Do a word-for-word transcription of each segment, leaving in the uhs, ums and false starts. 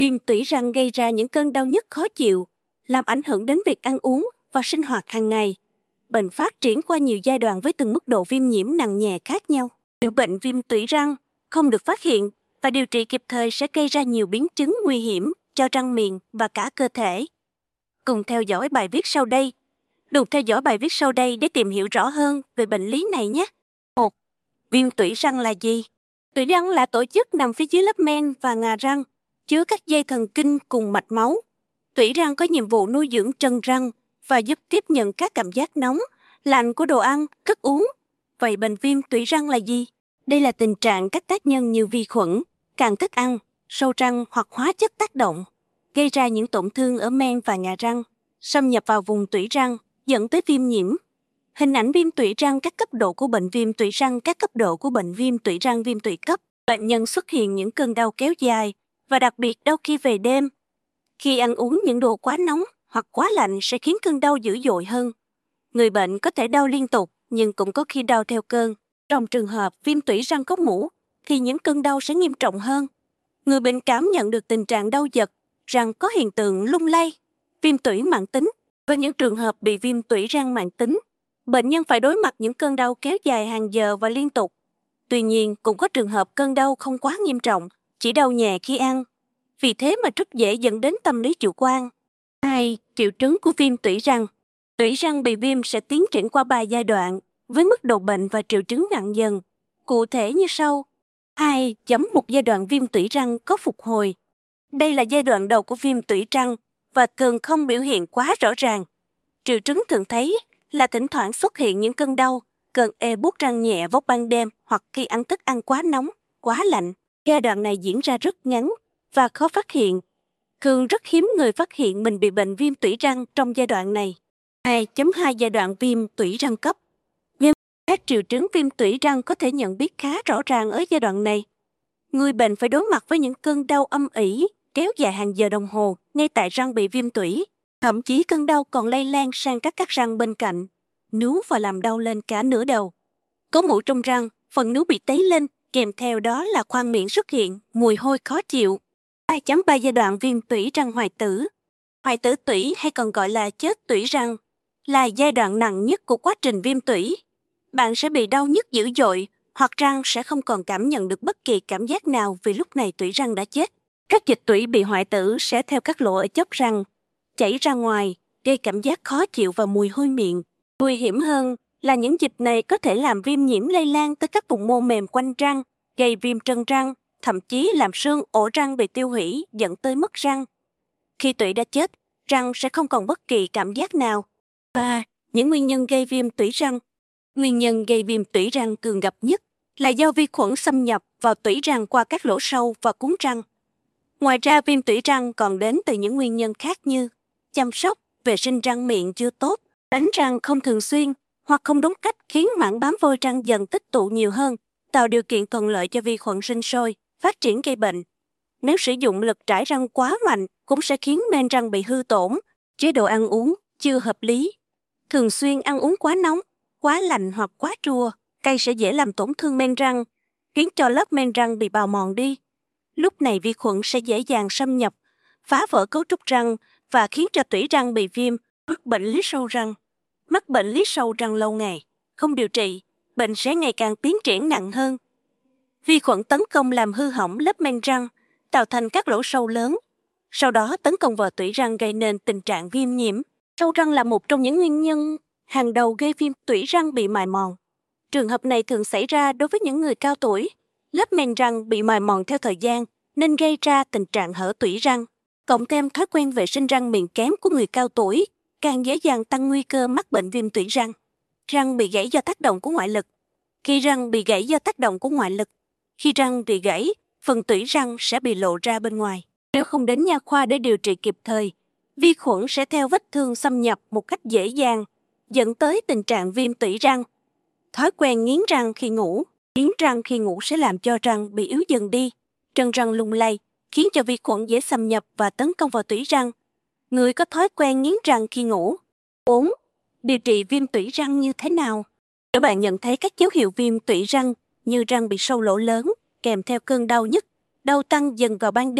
Viêm tủy răng gây ra những cơn đau nhức khó chịu, làm ảnh hưởng đến việc ăn uống và sinh hoạt hàng ngày. Bệnh phát triển qua nhiều giai đoạn với từng mức độ viêm nhiễm nặng nhẹ khác nhau. Nếu bệnh viêm tủy răng không được phát hiện và điều trị kịp thời sẽ gây ra nhiều biến chứng nguy hiểm cho răng miệng và cả cơ thể. Cùng theo dõi bài viết sau đây. Đừng theo dõi bài viết sau đây để tìm hiểu rõ hơn về bệnh lý này nhé. một. Viêm tủy răng là gì? Tủy răng là tổ chức nằm phía dưới lớp men và ngà răng, chứa các dây thần kinh cùng mạch máu. Tủy răng có nhiệm vụ nuôi dưỡng trân răng và giúp tiếp nhận các cảm giác nóng, lạnh của đồ ăn, thức uống. Vậy bệnh viêm tủy răng là gì? Đây là tình trạng các tác nhân như vi khuẩn, cặn thức ăn, sâu răng hoặc hóa chất tác động, gây ra những tổn thương ở men và ngà răng, xâm nhập vào vùng tủy răng, dẫn tới viêm nhiễm. Hình ảnh viêm tủy răng, các cấp độ của bệnh viêm tủy răng, các cấp độ của bệnh viêm tủy răng, viêm tủy cấp. Bệnh nhân xuất hiện những cơn đau kéo dài và đặc biệt đau khi về đêm. Khi ăn uống những đồ quá nóng hoặc quá lạnh sẽ khiến cơn đau dữ dội hơn. Người bệnh có thể đau liên tục nhưng cũng có khi đau theo cơn. Trong trường hợp viêm tủy răng có mủ thì những cơn đau sẽ nghiêm trọng hơn. Người bệnh cảm nhận được tình trạng đau giật, răng có hiện tượng lung lay. Viêm tủy mãn tính. Với những trường hợp bị viêm tủy răng mãn tính, bệnh nhân phải đối mặt những cơn đau kéo dài hàng giờ và liên tục. Tuy nhiên, cũng có trường hợp cơn đau không quá nghiêm trọng, chỉ đau nhẹ khi ăn. Vì thế mà rất dễ dẫn đến tâm lý chủ quan. hai. Triệu chứng của viêm tủy răng. Tủy răng bị viêm sẽ tiến triển qua ba giai đoạn, với mức độ bệnh và triệu chứng nặng dần. Cụ thể như sau. hai. Chấm một giai đoạn viêm tủy răng có phục hồi. Đây là giai đoạn đầu của viêm tủy răng và thường không biểu hiện quá rõ ràng. Triệu chứng thường thấy là thỉnh thoảng xuất hiện những cơn đau, cơn ê buốt răng nhẹ vào ban đêm hoặc khi ăn thức ăn quá nóng, quá lạnh. Giai đoạn này diễn ra rất ngắn và khó phát hiện. Thường rất hiếm người phát hiện mình bị bệnh viêm tủy răng trong giai đoạn này. hai chấm hai Giai đoạn viêm tủy răng cấp. Viêm các triệu chứng viêm tủy răng có thể nhận biết khá rõ ràng ở giai đoạn này. Người bệnh phải đối mặt với những cơn đau âm ỉ, kéo dài hàng giờ đồng hồ ngay tại răng bị viêm tủy. Thậm chí cơn đau còn lây lan sang các các răng bên cạnh, nướu và làm đau lên cả nửa đầu. Có mủ trong răng, phần nướu bị tấy lên, kèm theo đó là khoang miệng xuất hiện, mùi hôi khó chịu. hai chấm ba Giai đoạn viêm tủy răng hoại tử. Hoại tử tủy hay còn gọi là chết tủy răng là giai đoạn nặng nhất của quá trình viêm tủy. Bạn sẽ bị đau nhức dữ dội hoặc răng sẽ không còn cảm nhận được bất kỳ cảm giác nào vì lúc này tủy răng đã chết. Các dịch tủy bị hoại tử sẽ theo các lỗ ở chóp răng, chảy ra ngoài, gây cảm giác khó chịu và mùi hôi miệng. Nguy hiểm hơn là những dịch này có thể làm viêm nhiễm lây lan tới các vùng mô mềm quanh răng, gây viêm trân răng, thậm chí làm xương ổ răng bị tiêu hủy dẫn tới mất răng. Khi tủy đã chết, răng sẽ không còn bất kỳ cảm giác nào. ba. Những nguyên nhân gây viêm tủy răng. Nguyên nhân gây viêm tủy răng thường gặp nhất là do vi khuẩn xâm nhập vào tủy răng qua các lỗ sâu và cuống răng. Ngoài ra, viêm tủy răng còn đến từ những nguyên nhân khác như chăm sóc, vệ sinh răng miệng chưa tốt, đánh răng không thường xuyên hoặc không đúng cách khiến mảng bám vôi răng dần tích tụ nhiều hơn, tạo điều kiện thuận lợi cho vi khuẩn sinh sôi, phát triển gây bệnh. Nếu sử dụng lực trải răng quá mạnh cũng sẽ khiến men răng bị hư tổn. Chế độ ăn uống chưa hợp lý. Thường xuyên ăn uống quá nóng, quá lạnh hoặc quá chua, cay sẽ dễ làm tổn thương men răng, khiến cho lớp men răng bị bào mòn đi. Lúc này vi khuẩn sẽ dễ dàng xâm nhập, phá vỡ cấu trúc răng và khiến cho tủy răng bị viêm, mắc bệnh lý sâu răng. Mắc bệnh lý sâu răng lâu ngày, không điều trị, bệnh sẽ ngày càng tiến triển nặng hơn. Vi khuẩn tấn công làm hư hỏng lớp men răng, tạo thành các lỗ sâu lớn. Sau đó tấn công vào tủy răng gây nên tình trạng viêm nhiễm. Sâu răng là một trong những nguyên nhân hàng đầu gây viêm tủy răng bị mài mòn. Trường hợp này thường xảy ra đối với những người cao tuổi. Lớp men răng bị mài mòn theo thời gian nên gây ra tình trạng hở tủy răng. Cộng thêm thói quen vệ sinh răng miệng kém của người cao tuổi, càng dễ dàng tăng nguy cơ mắc bệnh viêm tủy răng. Răng bị gãy do tác động của ngoại lực. Khi răng bị gãy do tác động của ngoại lực, khi răng bị gãy, phần tủy răng sẽ bị lộ ra bên ngoài. Nếu không đến nha khoa để điều trị kịp thời, vi khuẩn sẽ theo vết thương xâm nhập một cách dễ dàng, dẫn tới tình trạng viêm tủy răng. Thói quen nghiến răng khi ngủ. Nghiến răng khi ngủ sẽ làm cho răng bị yếu dần đi, trân răng lung lay, khiến cho vi khuẩn dễ xâm nhập và tấn công vào tủy răng. Người có thói quen nghiến răng khi ngủ. bốn. Điều trị viêm tủy răng như thế nào? Nếu bạn nhận thấy các dấu hiệu viêm tủy răng như răng bị sâu lỗ lớn, kèm theo cơn đau nhức, đau tăng dần vào ban đêm,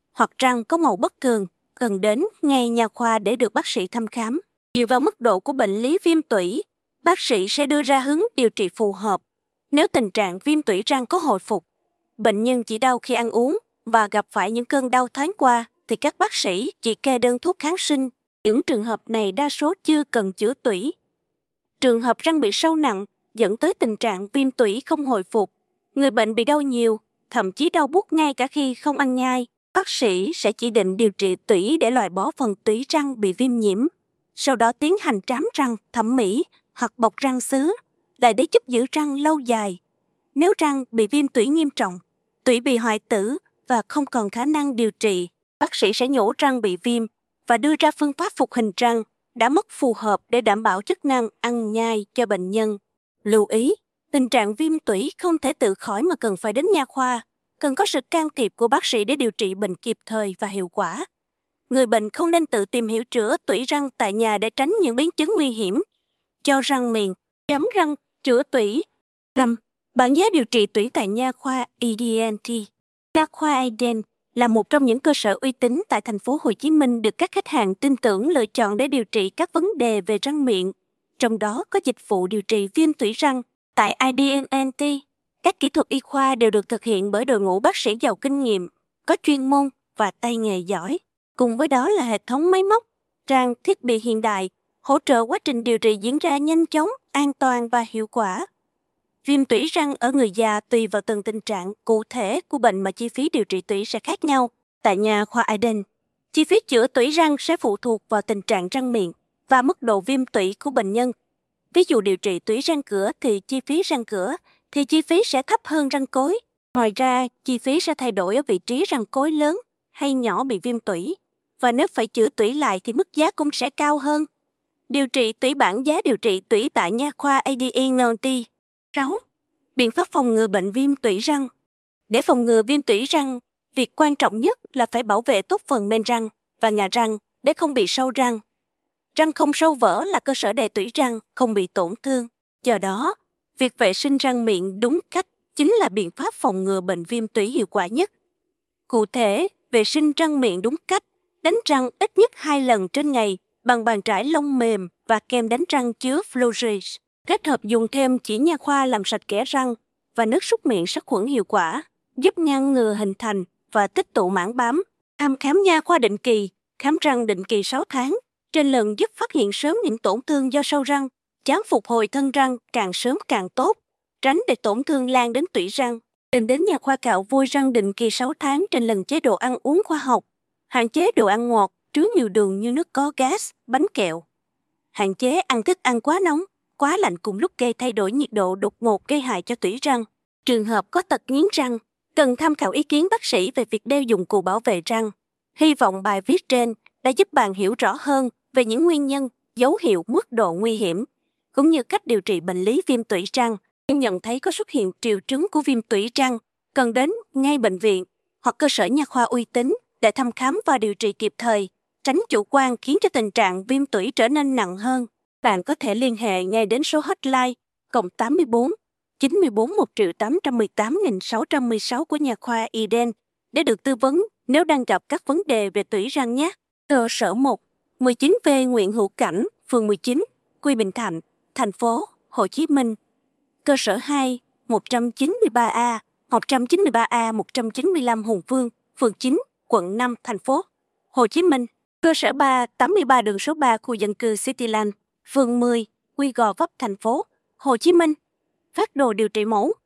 hoặc răng có màu bất thường, cần đến ngay nha khoa để được bác sĩ thăm khám. Dựa vào mức độ của bệnh lý viêm tủy, bác sĩ sẽ đưa ra hướng điều trị phù hợp. Nếu tình trạng viêm tủy răng có hồi phục, bệnh nhân chỉ đau khi ăn uống và gặp phải những cơn đau thoáng qua, thì các bác sĩ chỉ kê đơn thuốc kháng sinh. Những trường hợp này đa số chưa cần chữa tủy. Trường hợp răng bị sâu nặng dẫn tới tình trạng viêm tủy không hồi phục. Người bệnh bị đau nhiều, thậm chí đau buốt ngay cả khi không ăn nhai. Bác sĩ sẽ chỉ định điều trị tủy để loại bỏ phần tủy răng bị viêm nhiễm. Sau đó tiến hành trám răng, thẩm mỹ hoặc bọc răng sứ, lại để giúp giữ răng lâu dài. Nếu răng bị viêm tủy nghiêm trọng, tủy bị hoại tử và không còn khả năng điều trị, bác sĩ sẽ nhổ răng bị viêm và đưa ra phương pháp phục hình răng đã mất phù hợp để đảm bảo chức năng ăn nhai cho bệnh nhân. Lưu ý, tình trạng viêm tủy không thể tự khỏi mà cần phải đến nha khoa, cần có sự can thiệp của bác sĩ để điều trị bệnh kịp thời và hiệu quả. Người bệnh không nên tự tìm hiểu chữa tủy răng tại nhà để tránh những biến chứng nguy hiểm. Cho răng miệng, chấm răng, chữa tủy. năm. Bảng giá điều trị tủy tại nha khoa e đê en tê. Nha khoa e đê en là một trong những cơ sở uy tín tại thành phố Hồ Chí Minh được các khách hàng tin tưởng lựa chọn để điều trị các vấn đề về răng miệng. Trong đó có dịch vụ điều trị viêm tủy răng. Tại e đê en tê, các kỹ thuật y khoa đều được thực hiện bởi đội ngũ bác sĩ giàu kinh nghiệm, có chuyên môn và tay nghề giỏi. Cùng với đó là hệ thống máy móc, trang thiết bị hiện đại, hỗ trợ quá trình điều trị diễn ra nhanh chóng, an toàn và hiệu quả. Viêm tủy răng ở người già tùy vào từng tình trạng cụ thể của bệnh mà chi phí điều trị tủy sẽ khác nhau. Tại nha khoa e đê en, chi phí chữa tủy răng sẽ phụ thuộc vào tình trạng răng miệng và mức độ viêm tủy của bệnh nhân. Ví dụ điều trị tủy răng cửa thì chi phí răng cửa thì chi phí sẽ thấp hơn răng cối. Ngoài ra, chi phí sẽ thay đổi ở vị trí răng cối lớn hay nhỏ bị viêm tủy. Và nếu phải chữa tủy lại thì mức giá cũng sẽ cao hơn. Điều trị tủy bảng giá điều trị tủy tại nha khoa e đê en tê. sáu. Biện pháp phòng ngừa bệnh viêm tủy răng. Để phòng ngừa viêm tủy răng, việc quan trọng nhất là phải bảo vệ tốt phần men răng và ngà răng để không bị sâu răng. Răng không sâu vỡ là cơ sở để tủy răng không bị tổn thương. Do đó, việc vệ sinh răng miệng đúng cách chính là biện pháp phòng ngừa bệnh viêm tủy hiệu quả nhất. Cụ thể, vệ sinh răng miệng đúng cách, đánh răng ít nhất hai lần trên ngày bằng bàn chải lông mềm và kem đánh răng chứa fluoride. Kết hợp dùng thêm chỉ nha khoa làm sạch kẽ răng và nước súc miệng sát khuẩn hiệu quả, giúp ngăn ngừa hình thành và tích tụ mảng bám. Thăm khám nha khoa định kỳ, khám răng định kỳ sáu tháng, trên lần giúp phát hiện sớm những tổn thương do sâu răng, chám phục hồi thân răng càng sớm càng tốt, tránh để tổn thương lan đến tủy răng. Tìm đến nha khoa cạo vôi răng định kỳ sáu tháng trên lần chế độ ăn uống khoa học, hạn chế đồ ăn ngọt, chứa nhiều đường như nước có gas, bánh kẹo. Hạn chế ăn thức ăn quá nóng, quá lạnh cùng lúc gây thay đổi nhiệt độ đột ngột gây hại cho tủy răng. Trường hợp có tật nghiến răng, cần tham khảo ý kiến bác sĩ về việc đeo dụng cụ bảo vệ răng. Hy vọng bài viết trên đã giúp bạn hiểu rõ hơn về những nguyên nhân, dấu hiệu, mức độ nguy hiểm, cũng như cách điều trị bệnh lý viêm tủy răng. Khi nhận thấy có xuất hiện triệu chứng của viêm tủy răng, cần đến ngay bệnh viện hoặc cơ sở nha khoa uy tín để thăm khám và điều trị kịp thời, tránh chủ quan khiến cho tình trạng viêm tủy trở nên nặng hơn. Bạn có thể liên hệ ngay đến số hotline cộng tám mươi bốn chín mươi bốn một tám một tám sáu một sáu của nha khoa e đê en để được tư vấn nếu đang gặp các vấn đề về tủy răng nhé. Cơ sở một, mười chín V Nguyễn Hữu Cảnh, phường mười chín, Quy Bình Thạnh, thành phố Hồ Chí Minh. Cơ sở hai, một trăm chín mươi ba A, một trăm chín mươi ba A một trăm chín mươi lăm Hùng Vương, phường chín, quận năm, thành phố Hồ Chí Minh. Cơ sở ba, tám mươi ba đường số ba khu dân cư Cityland, phường mười, Quy Gò Vấp, thành phố Hồ Chí Minh. Phác đồ điều trị mẫu